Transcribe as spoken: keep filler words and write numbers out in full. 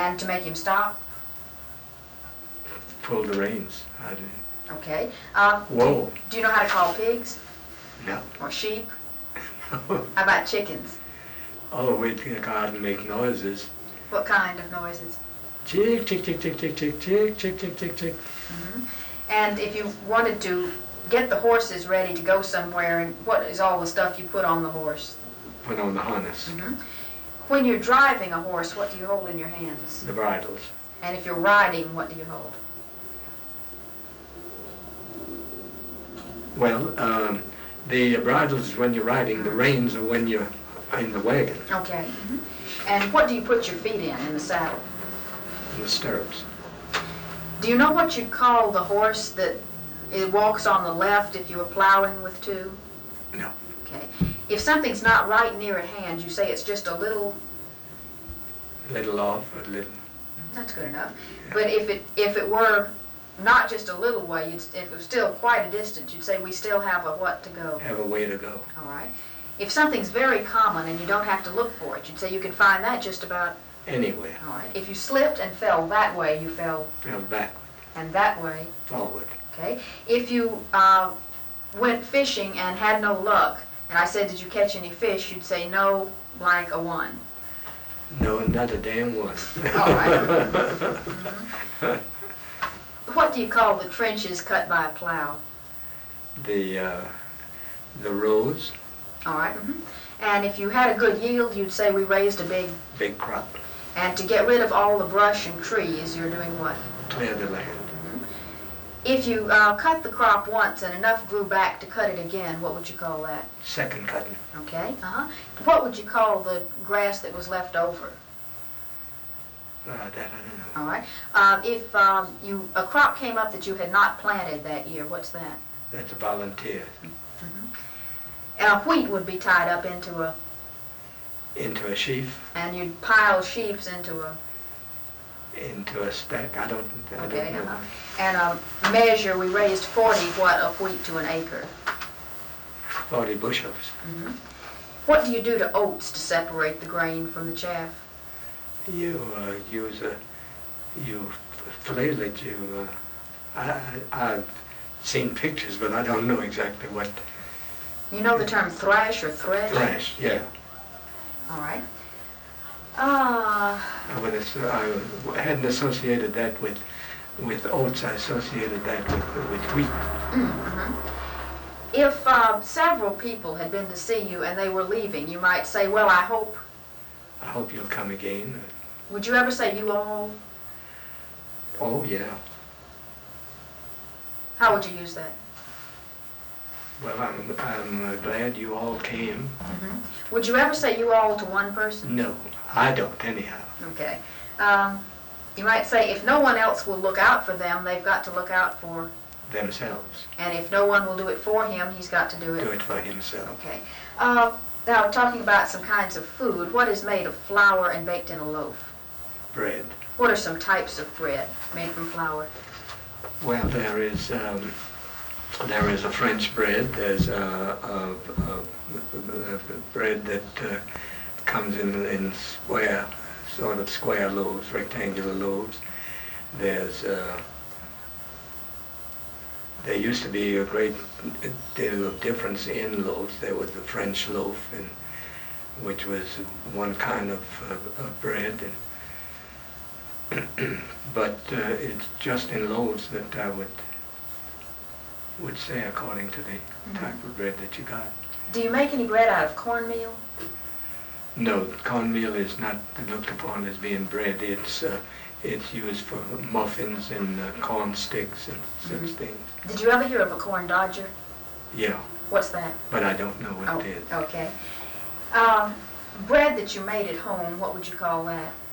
And to make him stop? Pull the reins. I didn't. Okay. Uh, Whoa. Do, do you know how to call pigs? No. Or sheep? How about chickens? Oh, we go out and make noises. What kind of noises? Chick, chick, chick, chick, chick, chick, chick, chick, chick, chick, chick. Mm-hmm. And if you wanted to get the horses ready to go somewhere, and what is all the stuff you put on the horse? Put on the harness. Mm-hmm. When you're driving a horse, what do you hold in your hands? The bridles. And if you're riding, what do you hold? Well, um, the bridles is when you're riding. The reins are when you're in the wagon. Okay. Mm-hmm. And what do you put your feet in, in the saddle? In the stirrups. Do you know what you'd call the horse that it walks on the left if you were plowing with two? No. Okay. If something's not right near at hand, you say it's just a little... A little off, a little... That's good enough. But if it if it were not just a little way, you'd, if it was still quite a distance, you'd say we still have a what to go. Have a way to go. All right. If something's very common and you don't have to look for it, you'd say you can find that just about... Anywhere. All right. If you slipped and fell that way, you fell... Fell backward. And that way. Forward. Okay. If you uh, went fishing and had no luck, and I said, did you catch any fish, you'd say no, blank, a one. No, not a damn one. All right. Mm-hmm. What do you call the trenches cut by a plow? The, uh, the rows. All right. Mm-hmm. And if you had a good yield, you'd say we raised a big... Big crop. And to get rid of all the brush and trees, you're doing what? Clear the land. Mm-hmm. If you uh, cut the crop once and enough grew back to cut it again, what would you call that? Second cutting. Okay. Uh-huh. What would you call the grass that was left over? Uh, that I don't know. All right. Um, if um, you a crop came up that you had not planted that year, what's that? That's a volunteer. Mm-hmm. Uh, wheat would be tied up into a... Into a sheaf. And you'd pile sheaves into a... Into a stack. I don't, I Okay, don't know. uh-huh. And a measure, we raised forty what of wheat to an acre? Forty bushels. Mm-hmm. What do you do to oats to separate the grain from the chaff? You uh, use a, you flail it, you, uh, I, I've seen pictures, but I don't know exactly what. You know the term thrash or thresh? Thrash, yeah. All right. Uh, When it's, I hadn't associated that with, with oats, I associated that with, with wheat. mm-hmm. If uh, several people had been to see you and they were leaving, you might say, well, I hope... I hope you'll come again. Would you ever say you all? Oh, yeah. How would you use that? Well, I'm, I'm uh, glad you all came. Mm-hmm. Would you ever say you all to one person? No, I don't anyhow. Okay. Um, you might say if no one else will look out for them, they've got to look out for... Themselves. And if no one will do it for him, he's got to do it... Do it for himself. Okay. Uh, now, talking about some kinds of food, what is made of flour and baked in a loaf? Bread. What are some types of bread made from flour? Well, there is um, there is a French bread. There's a, a, a, a bread that uh, comes in in square, sort of square loaves, rectangular loaves. There's uh, there used to be a great deal of difference in loaves. There was the French loaf, and which was one kind of, of, of bread. And but uh, it's just in loaves that I would would say according to the mm-hmm. type of bread that you got. Do you make any bread out of cornmeal? No, cornmeal is not looked upon as being bread. It's uh, it's used for muffins and uh, corn sticks and such mm-hmm. things. Did you ever hear of a corn dodger? Yeah. What's that? But I don't know what oh, it is. Okay. Um, bread that you made at home, what would you call that?